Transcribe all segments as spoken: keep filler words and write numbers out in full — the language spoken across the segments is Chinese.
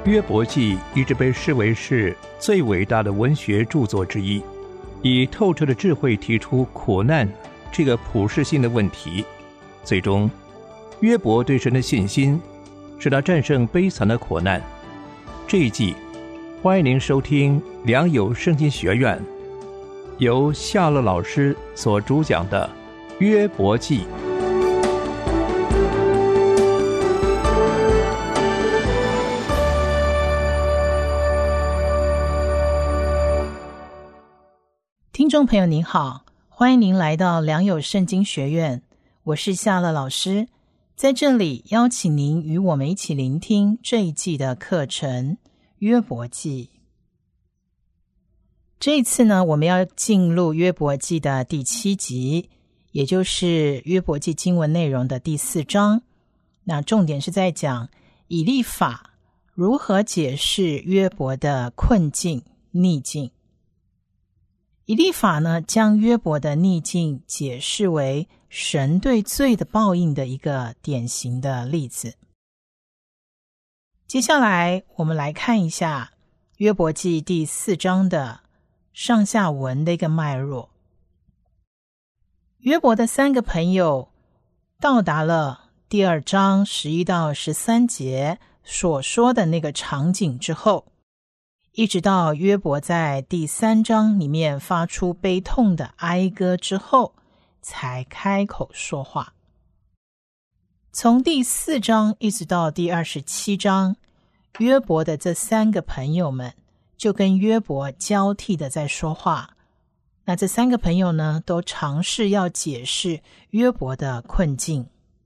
约伯记一直被视为是最伟大的文学著作之一，以透彻的智慧提出苦难这个普世性的问题。最终，约伯对神的信心使他战胜悲惨的苦难。这一季，欢迎您收听良友圣经学院由夏乐老师所主讲的约伯记。 听众朋友您好，欢迎您来到良友圣经学院，我是夏乐老师，在这里邀请您与我们一起聆听这一季的课程约伯记。这一次呢，我们要进入约伯记的第七集，也就是约伯记经文内容的第四章。那重点是在讲以利法如何解释约伯的困境逆境。以利法呢，将约伯的逆境解释为神对罪的报应的一个典型的例子。接下来我们来看一下约伯记第四章的上下文的一个脉络。约伯的三个朋友到达了第二章十一到十三节所说的那个场景之后，一直到约伯在第三章里面发出悲痛的哀歌之后，才开口说话。从第四章一直到第二十七章，约伯的这三个朋友们就跟约伯交替的在说话。那这三个朋友呢，都尝试要解释约伯的困境。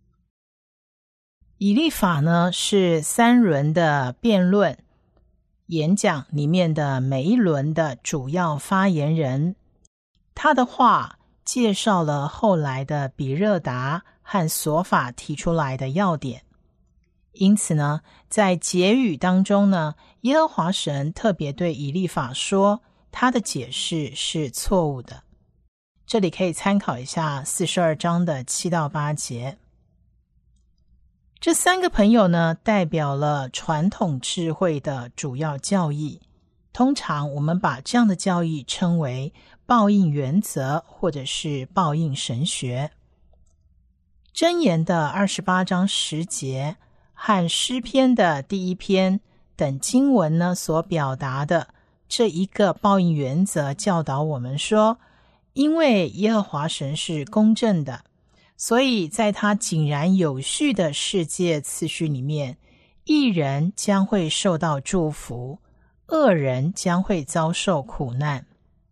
以利法呢，是三轮的辩论演讲里面的每一轮的主要发言人，他的话介绍了后来的比勒达和索法提出来的要点。因此呢，在结语当中呢，耶和华神特别对以利法说，他的解释是错误的。这里可以参考一下四十二章的七到八节。这三个朋友呢，代表了传统智慧的主要教义。通常我们把这样的教义称为报应原则，或者是报应神学。箴言的二十八章十节和诗篇的第一篇等经文呢，所表达的这一个报应原则，教导我们说，因为耶和华神是公正的，所以在他井然有序的世界次序里面，义人将会受到祝福，恶人将会遭受苦难。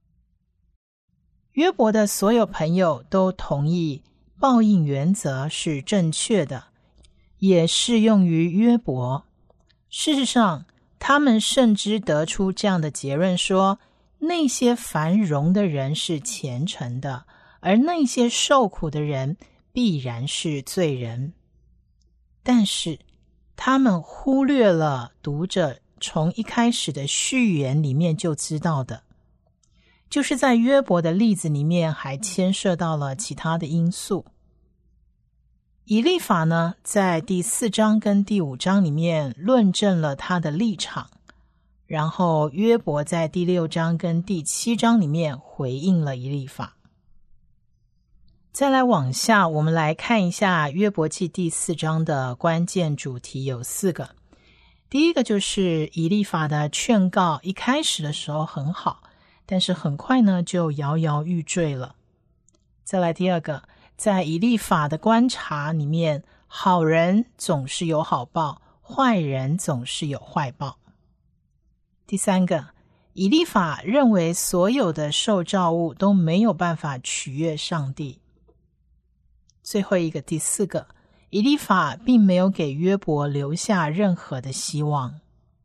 约伯的所有朋友都同意报应原则是正确的，也适用于约伯。事实上，他们甚至得出这样的结论说，那些繁荣的人是虔诚的，而那些受苦的人必然是罪人。但是他们忽略了读者从一开始的序言里面就知道的，就是在约伯的例子里面还牵涉到了其他的因素。以利法呢，在第四章跟第五章里面论证了他的立场，然后约伯在第六章跟第七章里面回应了以利法。再来往下，我们来看一下约伯记第四章的关键主题有四个。第一个就是以利法的劝告，一开始的时候很好，但是很快呢就摇摇欲坠了。再来第二个，在以利法的观察里面，好人总是有好报，坏人总是有坏报。第三个，以利法认为所有的受造物都没有办法取悦上帝。最后一个，第四个，以利法并没有给约伯留下任何的希望。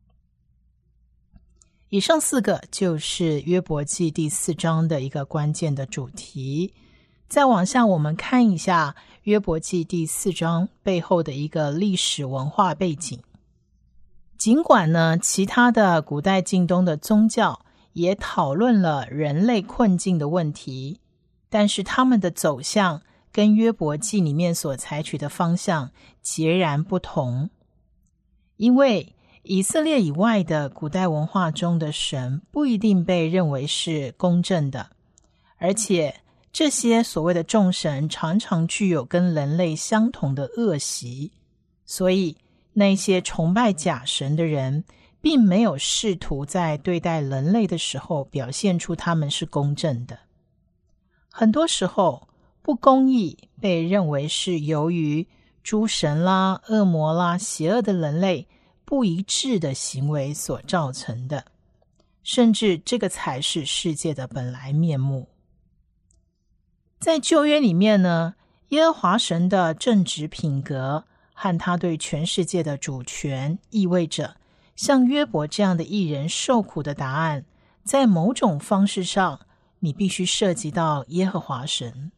以上四个就是约伯记第四章的一个关键的主题。再往下，我们看一下约伯记第四章背后的一个历史文化背景。尽管呢，其他的古代近东的宗教也讨论了人类困境的问题，但是他们的走向跟约伯记里面所采取的方向截然不同。因为以色列以外的古代文化中的神不一定被认为是公正的，而且这些所谓的众神常常具有跟人类相同的恶习，所以那些崇拜假神的人并没有试图在对待人类的时候表现出他们是公正的。很多时候，不公义被认为是由于诸神啦、恶魔啦、邪恶的人类不一致的行为所造成的，甚至这个才是世界的本来面目。在旧约里面呢，耶和华神的正直品格和他对全世界的主权，意味着像约伯这样的义人受苦的答案，在某种方式上，你必须涉及到耶和华神。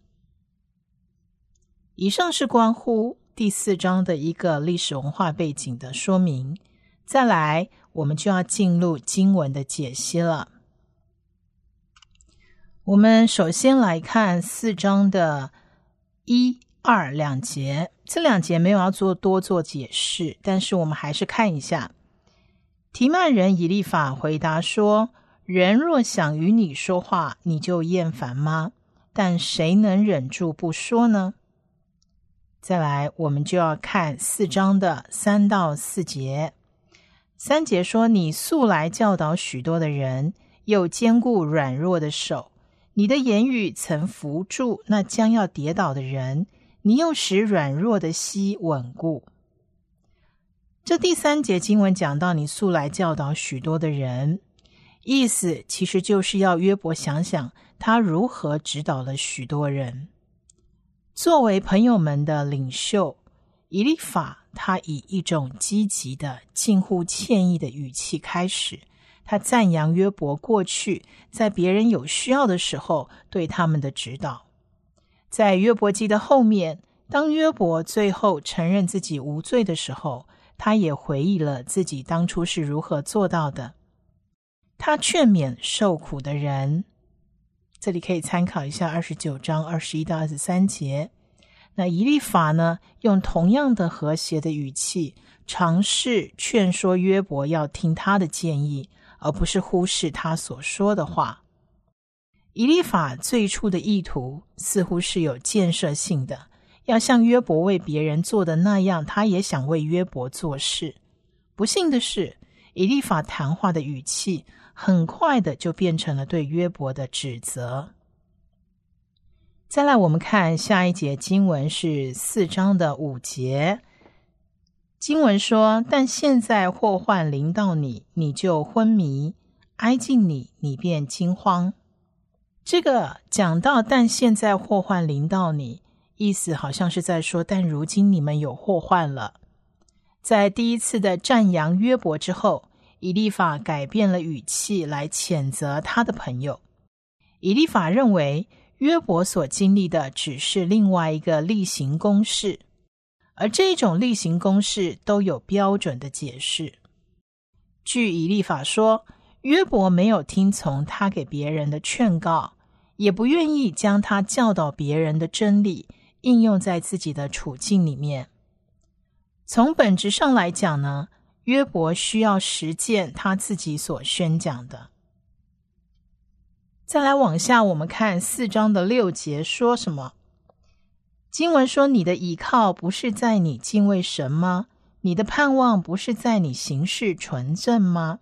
以上是关乎第四章的一个历史文化背景的说明。再来，我们就要进入经文的解析了。我们首先来看四章的一、二两节，这两节没有要做多做解释，但是我们还是看一下。提曼人以利法回答说：人若想与你说话，你就厌烦吗？但谁能忍住不说呢？再来，我们就要看四章的三到四节。三节说：你素来教导许多的人，又坚固软弱的手，你的言语曾扶助那将要跌倒的人，你又使软弱的膝稳固。这第三节经文讲到你素来教导许多的人，意思其实就是要约伯想想他如何指导了许多人。作为朋友们的领袖，以利法他以一种积极的近乎歉意的语气开始，他赞扬约伯过去在别人有需要的时候对他们的指导。在约伯记的后面，当约伯最后承认自己无罪的时候，他也回忆了自己当初是如何做到的。他劝勉受苦的人，这里可以参考一下二十九章二十一到二十三节。那以利法呢，用同样的和谐的语气，尝试劝说约伯要听他的建议，而不是忽视他所说的话。以利法最初的意图似乎是有建设性的，要像约伯为别人做的那样，他也想为约伯做事。不幸的是，以利法谈话的语气很快的就变成了对约伯的指责。再来，我们看下一节经文是四章的五节。经文说：但现在祸患临到你，你就昏迷；挨近你，你便惊慌。这个讲到但现在祸患临到你，意思好像是在说，但如今你们有祸患了。在第一次的赞扬约伯之后，以利法改变了语气来谴责他的朋友。以利法认为约伯所经历的只是另外一个例行公事，而这种例行公事都有标准的解释。据以利法说，约伯没有听从他给别人的劝告，也不愿意将他教导别人的真理应用在自己的处境里面。从本质上来讲呢，约伯需要实践他自己所宣讲的。再来往下，我们看四章的六节说什么？经文说：你的倚靠不是在你敬畏神吗？你的盼望不是在你行事纯正吗？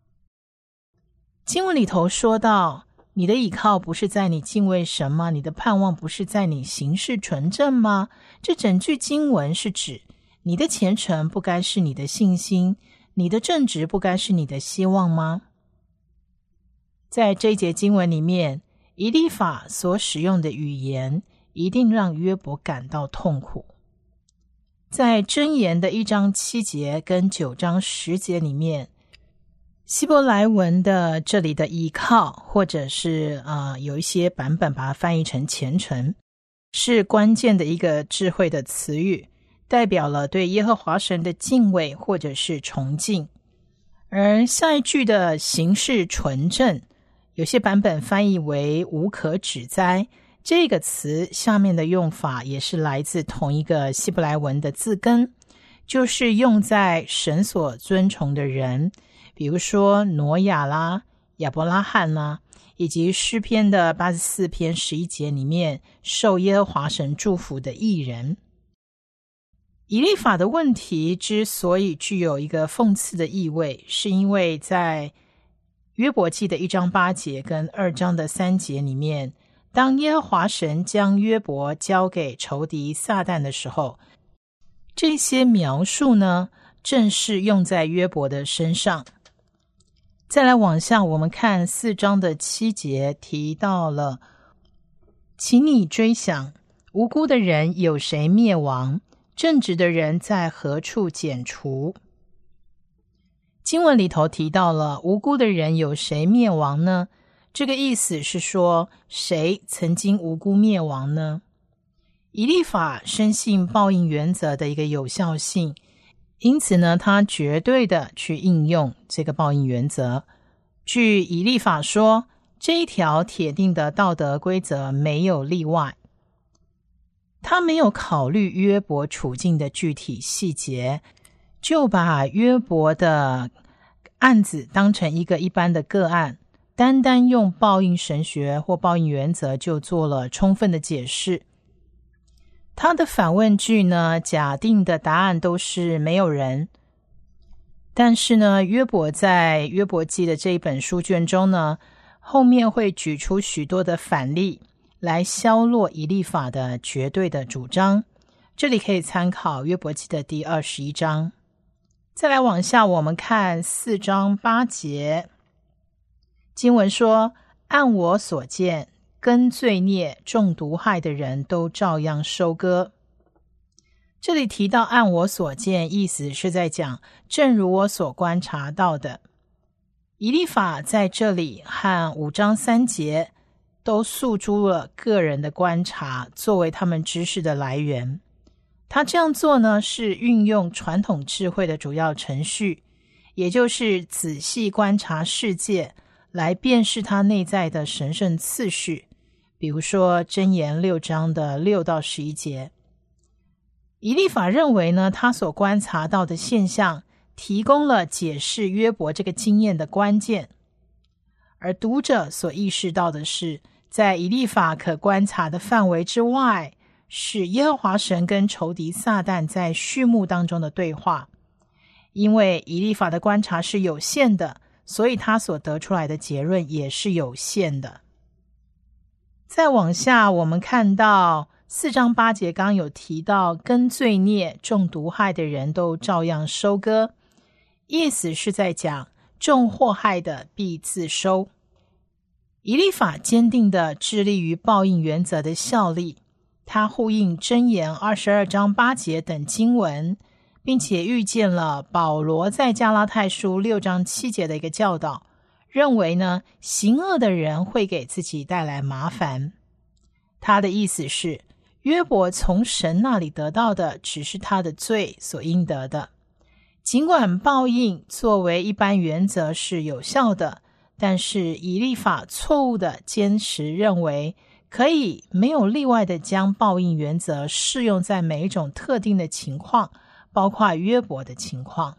经文里头说到，你的倚靠不是在你敬畏神吗？你的盼望不是在你行事纯正吗？这整句经文是指，你的虔诚不该是你的信心，你的正直不该是你的希望吗？在这一节经文里面，以利法所使用的语言一定让约伯感到痛苦。在箴言的一章七节跟九章十节里面，希伯来文的这里的倚靠，或者是呃有一些版本把它翻译成虔诚，是关键的一个智慧的词语，代表了对耶和华神的敬畏或者是崇敬。而下一句的行事纯正，有些版本翻译为无可指摘，这个词下面的用法也是来自同一个希伯来文的字根， 就是用在神所尊崇的人，比如说挪亚啦、亚伯拉罕啦，以及诗篇的八十四篇十一节里面受耶和华神祝福的义人。以利法的问题之所以具有一个讽刺的意味，是因为在约伯记的一章八节跟二章的三节里面，当耶和华神将约伯交给仇敌撒旦的时候，这些描述呢，正是用在约伯的身上。再来往下，我们看四章的七节提到了，请你追想，无辜的人有谁灭亡？正直的人在何处剪除？经文里头提到了无辜的人有谁灭亡呢？这个意思是说，谁曾经无辜灭亡呢？以利法深信报应原则的一个有效性，因此呢，他绝对的去应用这个报应原则。据以利法说，这一条铁定的道德规则没有例外。他没有考虑约伯处境的具体细节，就把约伯的案子当成一个一般的个案，单单用报应神学或报应原则就做了充分的解释。他的反问句呢，假定的答案都是没有人，但是呢，约伯在约伯记的这一本书卷中呢，后面会举出许多的反例来削弱以利法的绝对的主张，这里可以参考约伯记的第二十一章。再来往下，我们看四章八节，经文说，按我所见，根罪孽中毒害的人都照样收割。这里提到按我所见，意思是在讲正如我所观察到的。以利法在这里和五章三节都诉诸了个人的观察作为他们知识的来源。他这样做呢，是运用传统智慧的主要程序，也就是仔细观察世界来辨识它内在的神圣次序，比如说箴言六章的六到十一节。以利法认为呢，他所观察到的现象提供了解释约伯这个经验的关键，而读者所意识到的是，在以利法可观察的范围之外，是耶和华神跟仇敌撒旦在序幕当中的对话。因为以利法的观察是有限的，所以他所得出来的结论也是有限的。再往下，我们看到四章八节刚有提到，跟罪孽中毒害的人都照样收割，意思是在讲种祸害的必自收。以利法坚定地致力于报应原则的效力，他呼应箴言二十二章八节等经文，并且预见了保罗在加拉太书六章七节的一个教导，认为呢，行恶的人会给自己带来麻烦。他的意思是，约伯从神那里得到的只是他的罪所应得的。尽管报应作为一般原则是有效的，但是以利法错误的坚持认为，可以没有例外的将报应原则适用在每一种特定的情况，包括约伯的情况。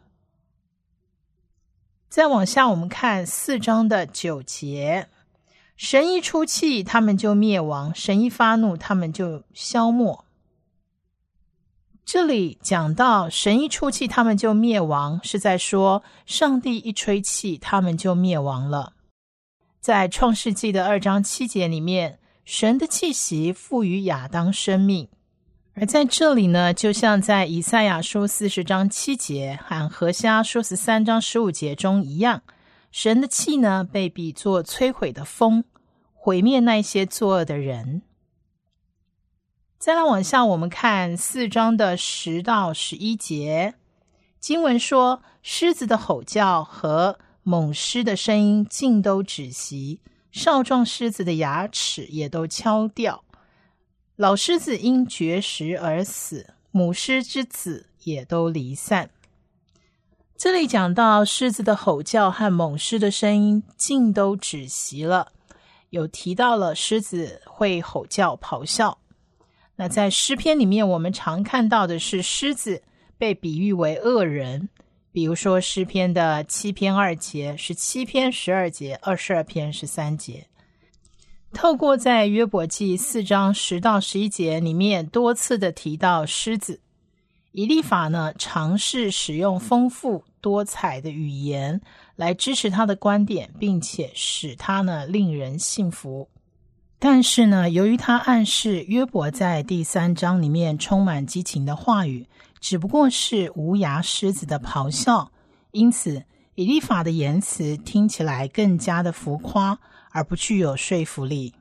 再往下，我们看四章的九节，神一出气，他们就灭亡；神一发怒，他们就消没。这里讲到神一出气，他们就灭亡，是在说上帝一吹气，他们就灭亡了。在创世纪的二章七节里面，神的气息赋予亚当生命，而在这里呢，就像在以赛亚书四十章七节和何西阿书十三章十五节中一样，神的气呢被比作摧毁的风，毁灭那些作恶的人。再来往下，我们看四章的十到十一节，经文说，狮子的吼叫和猛狮的声音尽都止息，少壮狮子的牙齿也都敲掉，老狮子因绝食而死，母狮之子也都离散。这里讲到狮子的吼叫和猛狮的声音尽都止息了，有提到了狮子会吼叫咆哮。那在诗篇里面，我们常看到的是狮子被比喻为恶人，比如说诗篇的七篇二节、十七篇十二节、二十二篇十三节。透过在约伯记四章十到十一节里面多次的提到狮子，以利法呢尝试使用丰富多彩的语言来支持他的观点，并且使他呢令人信服。但是呢，由于他暗示约伯在第三章里面充满激情的话语只不过是无牙狮子的咆哮，因此以利法的言辞听起来更加的浮夸，而不具有说服力。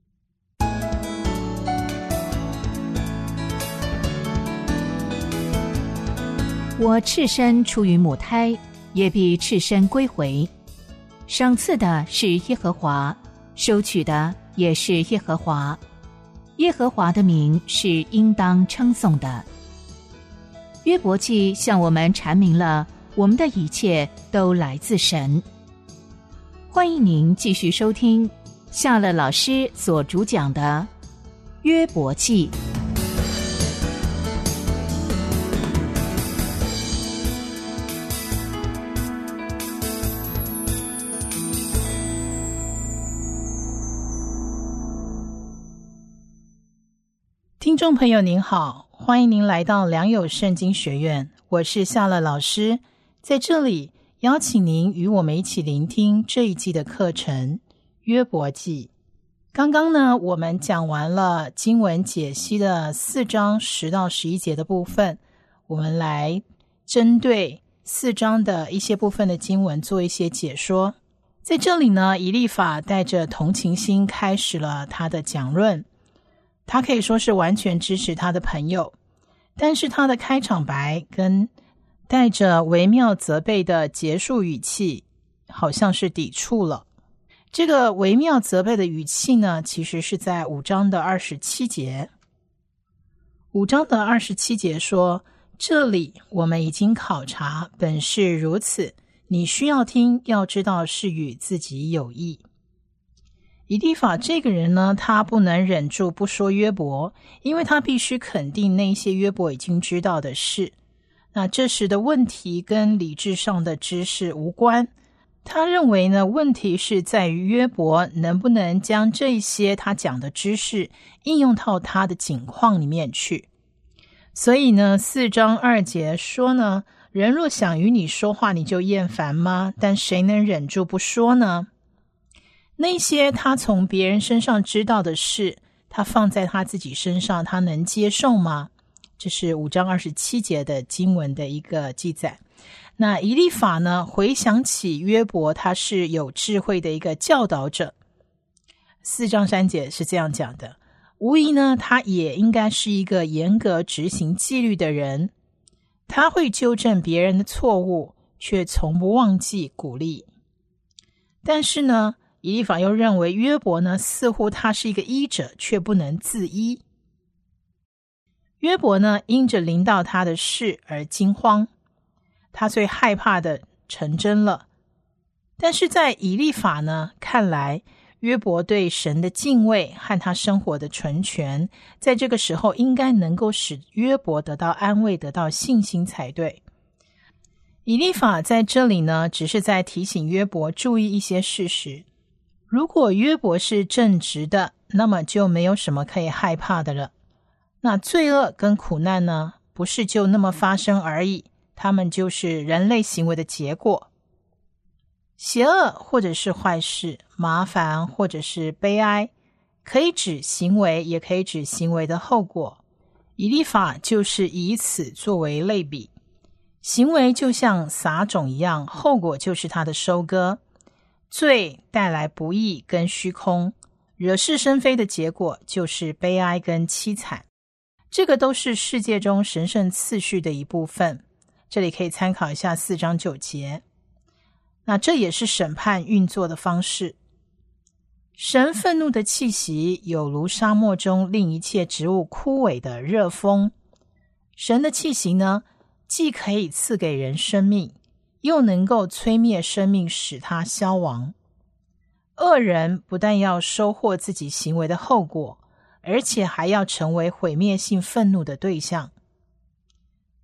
我赤身出于母胎，也必赤身归回。赏赐的是耶和华，收取的也是耶和华。耶和华的名是应当称颂的。约伯记向我们阐明了我们的一切都来自神。欢迎您继续收听夏乐老师所主讲的约伯记。 听众朋友您好，欢迎您来到良友圣经学院，我是夏乐老师，在这里邀请您与我们一起聆听这一季的课程约伯记。刚刚呢，我们讲完了经文解析的四章十到十一节的部分，我们来针对四章的一些部分的经文做一些解说。在这里呢，以利法带着同情心开始了他的讲论，他可以说是完全支持他的朋友，但是他的开场白跟带着微妙责备的结束语气好像是抵触了。这个微妙责备的语气呢，其实是在五章的二十七节。五章的二十七节说，这里我们已经考察，本是如此，你需要听，要知道是与自己有益。以利法这个人呢，他不能忍住不说约伯，因为他必须肯定那些约伯已经知道的事。那这时的问题跟理智上的知识无关，他认为呢，问题是在于约伯能不能将这些他讲的知识应用到他的境况里面去。所以呢，四章二节说呢，人若想与你说话，你就厌烦吗？但谁能忍住不说呢？那些他从别人身上知道的事，他放在他自己身上，他能接受吗？这是五章二十七节的经文的一个记载。那以利法呢，回想起约伯，他是有智慧的一个教导者。四章三节是这样讲的，无疑呢，他也应该是一个严格执行纪律的人，他会纠正别人的错误，却从不忘记鼓励。但是呢，以利法又认为约伯呢，似乎他是一个医者，却不能自医。约伯呢，因着临到他的事而惊慌，他最害怕的成真了。但是在以利法呢看来，约伯对神的敬畏和他生活的纯全，在这个时候应该能够使约伯得到安慰，得到信心才对。以利法在这里呢，只是在提醒约伯注意一些事实。如果约伯是正直的，那么就没有什么可以害怕的了。那罪恶跟苦难呢，不是就那么发生而已，它们就是人类行为的结果。邪恶或者是坏事，麻烦或者是悲哀，可以指行为，也可以指行为的后果。以利法就是以此作为类比，行为就像撒种一样，后果就是它的收割。罪带来不义跟虚空，惹是生非的结果就是悲哀跟凄惨。这个都是世界中神圣次序的一部分，这里可以参考一下四章九节。那这也是审判运作的方式。神愤怒的气息有如沙漠中令一切植物枯萎的热风。神的气息呢，既可以赐给人生命，又能够摧灭生命，使它消亡。恶人不但要收获自己行为的后果，而且还要成为毁灭性愤怒的对象。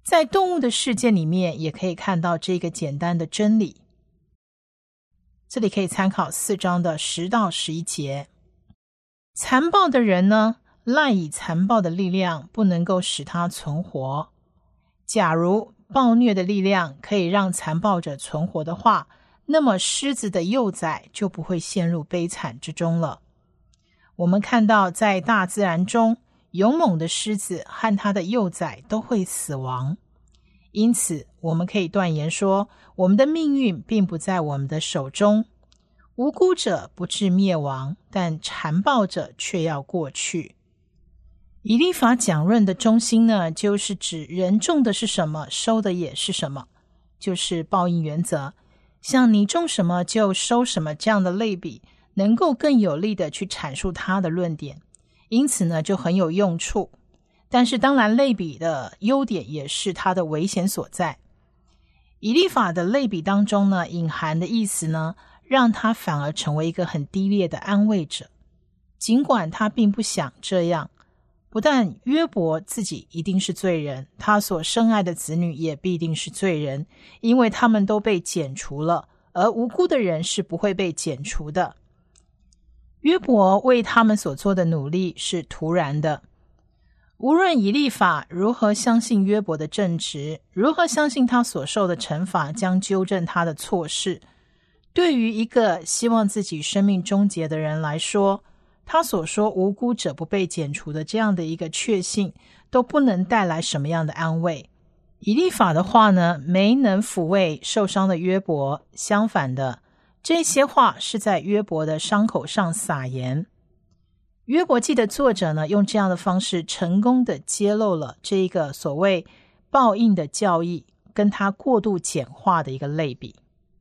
在动物的世界里面也可以看到这个简单的真理。这里可以参考四章的十到十一节。残暴的人呢，赖以残暴的力量不能够使他存活。假如暴虐的力量可以让残暴者存活的话，那么狮子的幼崽就不会陷入悲惨之中了。我们看到在大自然中，勇猛的狮子和它的幼崽都会死亡，因此我们可以断言说，我们的命运并不在我们的手中。无辜者不致灭亡，但残暴者却要过去。以利法讲论的中心呢，就是指人种的是什么，收的也是什么，就是报应原则。像你种什么就收什么这样的类比，能够更有力的去阐述他的论点，因此呢就很有用处。但是当然类比的优点也是它的危险所在。以利法的类比当中呢，隐含的意思呢，让他反而成为一个很低劣的安慰者，尽管他并不想这样。不但约伯自己一定是罪人，他所深爱的子女也必定是罪人，因为他们都被剪除了，而无辜的人是不会被剪除的。约伯为他们所做的努力是徒然的。无论以利法如何相信约伯的正直，如何相信他所受的惩罚将纠正他的错事，对于一个希望自己生命终结的人来说，他所说无辜者不被剪除的这样的一个确信，都不能带来什么样的安慰。以利法的话呢，没能抚慰受伤的约伯，相反的，这些话是在约伯的伤口上撒盐。约伯记的作者呢，用这样的方式成功的揭露了这一个所谓报应的教义，跟他过度简化的一个类比。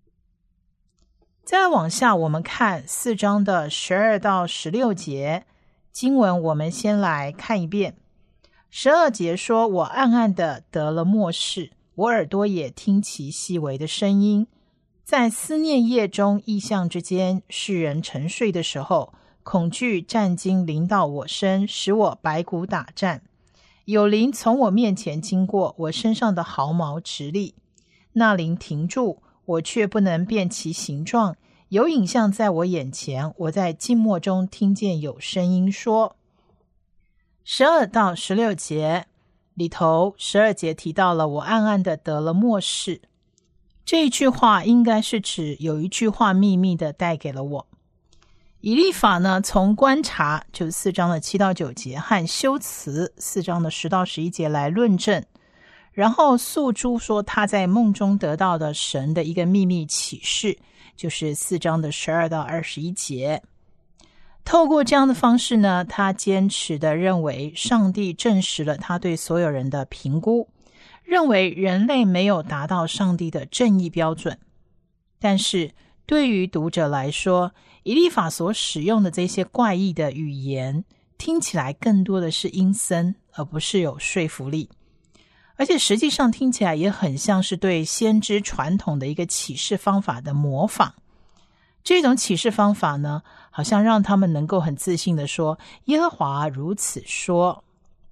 再往下我们看四章的十二到十六节经文，我们先来看一遍。十二节说，我暗暗的得了默示，我耳朵也听其细微的声音，在思念夜中异象之间，世人沉睡的时候，恐惧战惊临到我身，使我百骨打颤。有灵从我面前经过，我身上的毫毛直立，那灵停住，我却不能辨其形状。有影像在我眼前，我在静默中听见有声音说。十二到十六节里头，十二节提到了我暗暗的得了默示，这一句话应该是指有一句话秘密的带给了我。以利法呢，从观察就是四章的七到九节和修辞四章的十到十一节来论证，然后诉诸说他在梦中得到的神的一个秘密启示，就是四章的十二到二十一节。透过这样的方式呢，他坚持的认为上帝证实了他对所有人的评估，认为人类没有达到上帝的正义标准。但是对于读者来说，以利法所使用的这些怪异的语言听起来更多的是阴森，而不是有说服力，而且实际上听起来也很像是对先知传统的一个启示方法的模仿。这种启示方法呢，好像让他们能够很自信地说，耶和华如此说。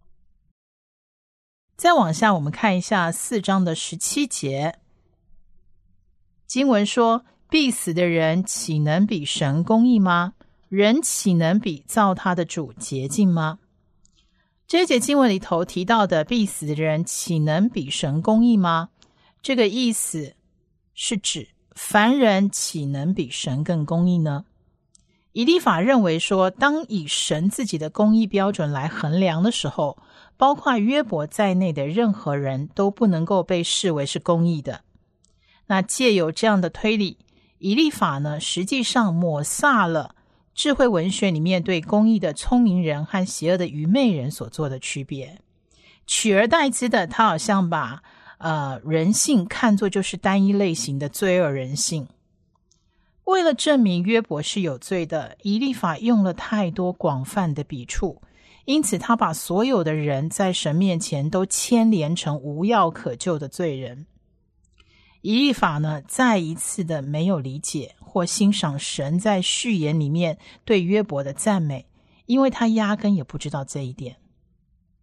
再往下我们看一下四章的十七节，经文说，必死的人岂能比神公义吗？人岂能比造他的主洁净吗？这一节经文里头提到的必死的人岂能比神公义吗？这个意思是指凡人岂能比神更公义呢？以利法认为说，当以神自己的公义标准来衡量的时候，包括约伯在内的任何人都不能够被视为是公义的。那藉由这样的推理，以利法呢，实际上抹煞了智慧文学里面对公义的聪明人和邪恶的愚昧人所做的区别，取而代之的，他好像把呃人性看作就是单一类型的罪恶人性。为了证明约伯是有罪的，以利法用了太多广泛的笔触，因此他把所有的人在神面前都牵连成无药可救的罪人。以利法呢，再一次的没有理解或欣赏神在序言里面对约伯的赞美，因为他压根也不知道这一点。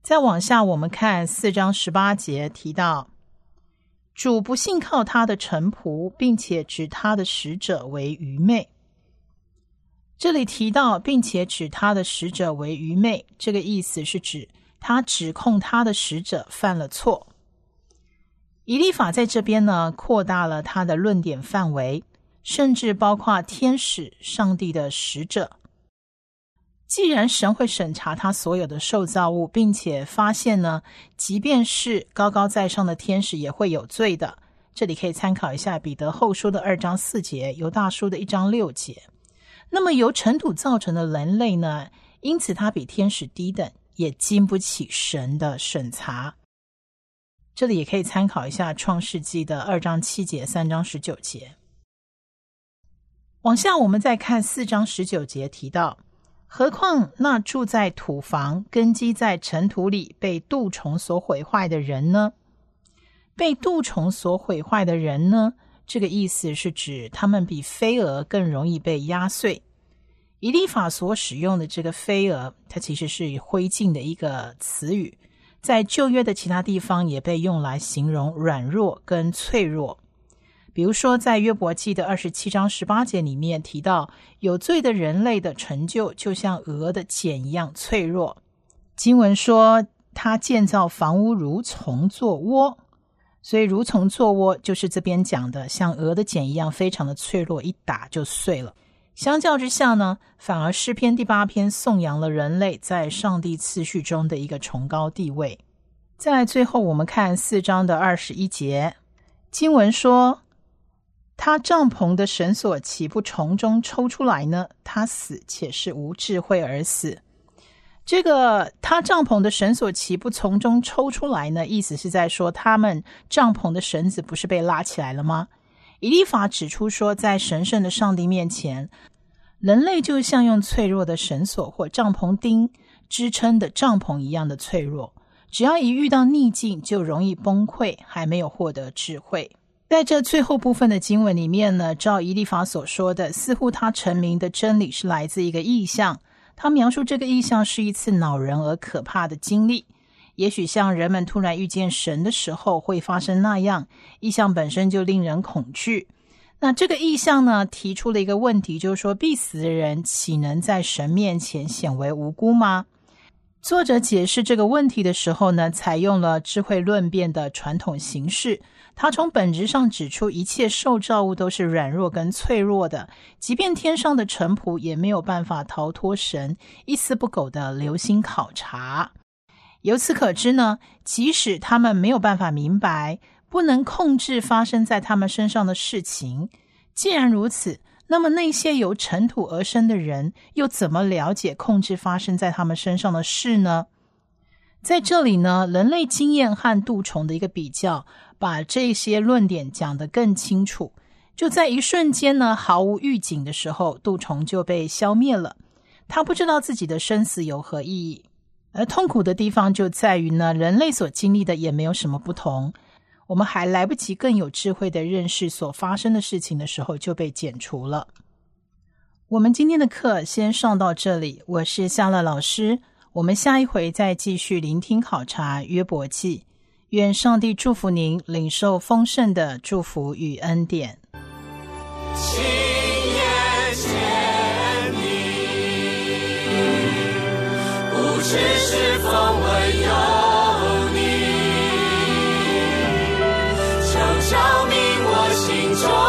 再往下我们看四章十八节提到，主不信靠他的臣仆，并且指他的使者为愚昧。这里提到并且指他的使者为愚昧，这个意思是指他指控他的使者犯了错。以利法在这边呢，扩大了他的论点范围，甚至包括天使、上帝的使者。既然神会审查他所有的受造物，并且发现呢，即便是高高在上的天使也会有罪的，这里可以参考一下彼得后书的二章四节，犹大书的一章六节。那么由尘土造成的人类呢，因此他比天使低等，也经不起神的审查。这里也可以参考一下创世纪的二章七节、三章十九节。往下我们再看四章十九节提到，何况那住在土房、根基在尘土里、被蠹虫所毁坏的人呢？被蠹虫所毁坏的人呢？这个意思是指他们比飞蛾更容易被压碎。以利法所使用的这个飞蛾，它其实是灰烬的一个词语，在旧约的其他地方也被用来形容软弱跟脆弱。比如说在约伯记的二十七章十八节里面提到，有罪的人类的成就就像蛾的茧一样脆弱。经文说他建造房屋如虫做窝，所以如虫做窝就是这边讲的像蛾的茧一样非常的脆弱，一打就碎了。相较之下呢，反而诗篇第八篇颂扬了人类在上帝次序中的一个崇高地位。再来最后我们看四章的二十一节，经文说他帐篷的绳索岂不从中抽出来呢？他死且是无智慧而死。这个他帐篷的绳索岂不从中抽出来呢？意思是在说他们帐篷的绳子不是被拉起来了吗？以利法指出说，在神圣的上帝面前，人类就像用脆弱的绳索或帐篷钉支撑的帐篷一样的脆弱，只要一遇到逆境就容易崩溃，还没有获得智慧。在这最后部分的经文里面呢，照以利法所说的，似乎他成名的真理是来自一个意象。他描述这个意象是一次恼人而可怕的经历，也许像人们突然遇见神的时候会发生那样，意象本身就令人恐惧。那这个意象呢，提出了一个问题，就是说必死的人岂能在神面前显为无辜吗？作者解释这个问题的时候呢，采用了智慧论辩的传统形式。他从本质上指出，一切受造物都是软弱跟脆弱的，即便天上的臣仆也没有办法逃脱神一丝不苟的留心考察。由此可知呢，即使他们没有办法明白，不能控制发生在他们身上的事情，既然如此，那么那些由尘土而生的人又怎么了解控制发生在他们身上的事呢？在这里呢，人类经验和蠹虫的一个比较，把这些论点讲得更清楚。就在一瞬间呢，毫无预警的时候，蠹虫就被消灭了。他不知道自己的生死有何意义。而痛苦的地方就在于呢，人类所经历的也没有什么不同。我们还来不及更有智慧的认识所发生的事情的时候，就被剪除了。我们今天的课先上到这里，我是夏乐老师，我们下一回再继续聆听考察约伯记。愿上帝祝福您领受丰盛的祝福与恩典。 亲眼见你，不知是否唯有你，就照明我心中